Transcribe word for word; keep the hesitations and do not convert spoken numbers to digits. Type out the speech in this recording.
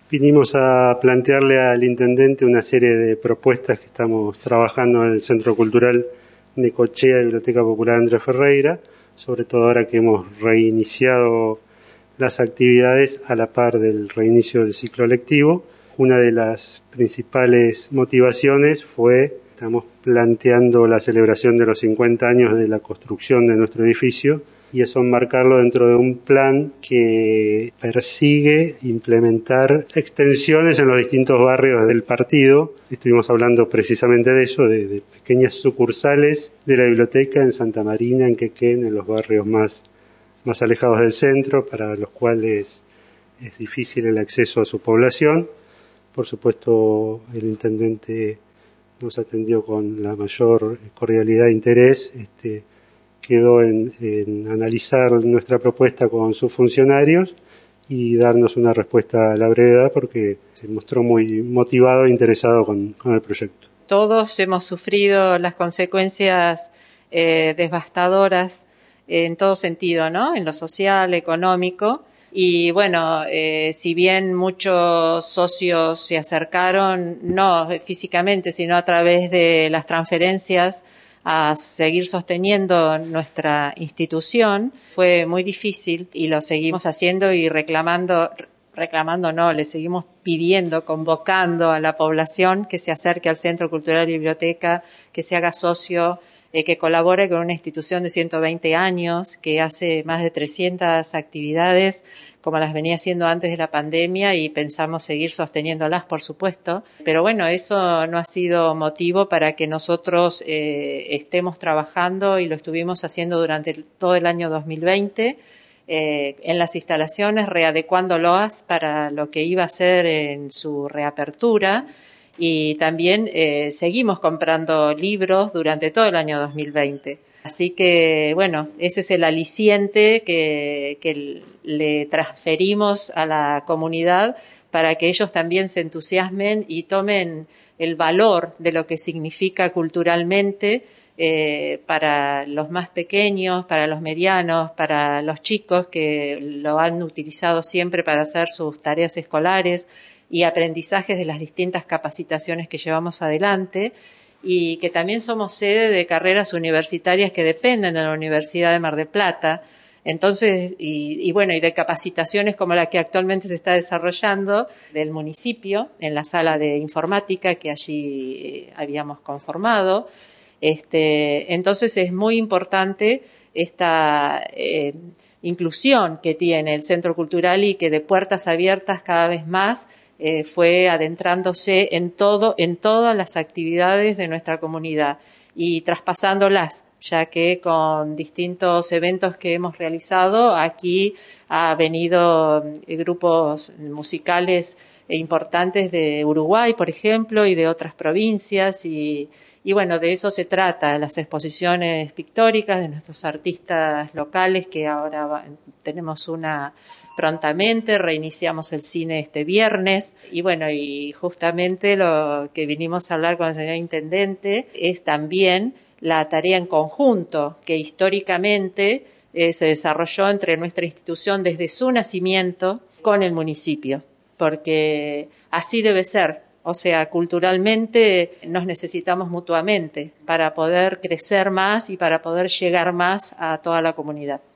Vinimos a plantearle al intendente una serie de propuestas que estamos trabajando en el Centro Cultural Necochea, Biblioteca Popular Andrés Ferreira, sobre todo ahora que hemos reiniciado las actividades a la par del reinicio del ciclo lectivo. Una de las principales motivaciones fue, estamos planteando la celebración de los cincuenta años de la construcción de nuestro edificio, y eso enmarcarlo dentro de un plan que persigue implementar extensiones en los distintos barrios del partido. Estuvimos hablando precisamente de eso, de, de pequeñas sucursales de la biblioteca en Santa Marina, en Quequén, en los barrios más, más alejados del centro, para los cuales es difícil el acceso a su población. Por supuesto, el intendente nos atendió con la mayor cordialidad e interés. Este, quedó en, en analizar nuestra propuesta con sus funcionarios y darnos una respuesta a la brevedad, porque se mostró muy motivado e interesado con, con el proyecto. Todos hemos sufrido las consecuencias eh, devastadoras en todo sentido, ¿no? En lo social, económico. Y bueno, eh, si bien muchos socios se acercaron, no físicamente, sino a través de las transferencias, a seguir sosteniendo nuestra institución, fue muy difícil y lo seguimos haciendo y reclamando, reclamando no, le seguimos pidiendo, convocando a la población que se acerque al Centro Cultural y Biblioteca, que se haga socio, eh, que colabore con una institución de ciento veinte años, que hace más de trescientas actividades, como las venía haciendo antes de la pandemia, y pensamos seguir sosteniéndolas, por supuesto. Pero bueno, eso no ha sido motivo para que nosotros eh, estemos trabajando, y lo estuvimos haciendo durante todo el año dos mil veinte, eh, en las instalaciones, readecuándolas para lo que iba a ser en su reapertura. Y también eh, seguimos comprando libros durante todo el año dos mil veinte. Así que, bueno, ese es el aliciente que, que le transferimos a la comunidad para que ellos también se entusiasmen y tomen el valor de lo que significa culturalmente eh, para los más pequeños, para los medianos, para los chicos que lo han utilizado siempre para hacer sus tareas escolares y aprendizajes de las distintas capacitaciones que llevamos adelante, y que también somos sede de carreras universitarias que dependen de la Universidad de Mar del Plata. Entonces, y, y bueno, y de capacitaciones como la que actualmente se está desarrollando del municipio, en la sala de informática que allí eh, habíamos conformado. Este, entonces es muy importante esta eh, inclusión que tiene el Centro Cultural, y que de puertas abiertas cada vez más eh, fue adentrándose en todo, en todas las actividades de nuestra comunidad y traspasándolas, ya que con distintos eventos que hemos realizado aquí ha venido eh, grupos musicales importantes de Uruguay, por ejemplo, y de otras provincias, y Y bueno, de eso se trata, las exposiciones pictóricas de nuestros artistas locales, que ahora va, tenemos una prontamente, reiniciamos el cine este viernes. Y bueno, y justamente lo que vinimos a hablar con el señor intendente es también la tarea en conjunto que históricamente eh, se desarrolló entre nuestra institución desde su nacimiento con el municipio, porque así debe ser. O sea, culturalmente nos necesitamos mutuamente para poder crecer más y para poder llegar más a toda la comunidad.